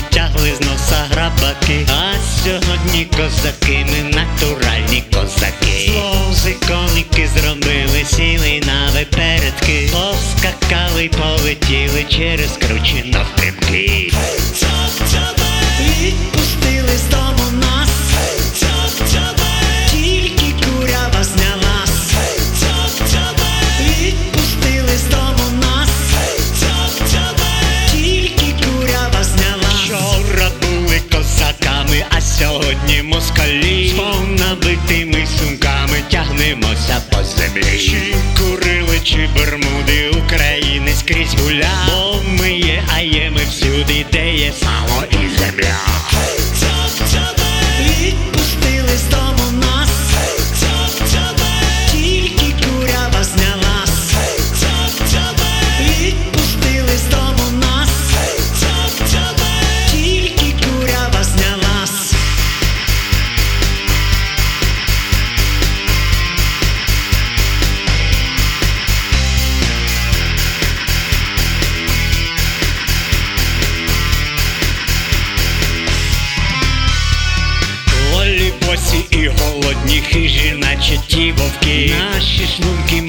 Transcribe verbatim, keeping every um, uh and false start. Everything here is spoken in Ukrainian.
тягли з носа грабаки. А сьогодні козаки, ми натуральні козаки. Вози коники зробили, сіли на випередки. Поскакали, полетіли через кручі навстрибки. Відпустили з дому нас, тільки курява знялась. Відпустили з дому нас, тільки курява знялась. Вчора були козаками, а сьогодні москалі. З повнабитими сумками тягнемося по землі. Чи курили, чи бермуди, українець скрізь гуля. Бо ми є, а є ми всюди, де є сало і земля. Відпустили з дому нас, тільки курява знялась. Відпустили з дому нас, тільки курява знялась. Голі, босі і голодні, хижі, наче ті вовки. Наші шлунки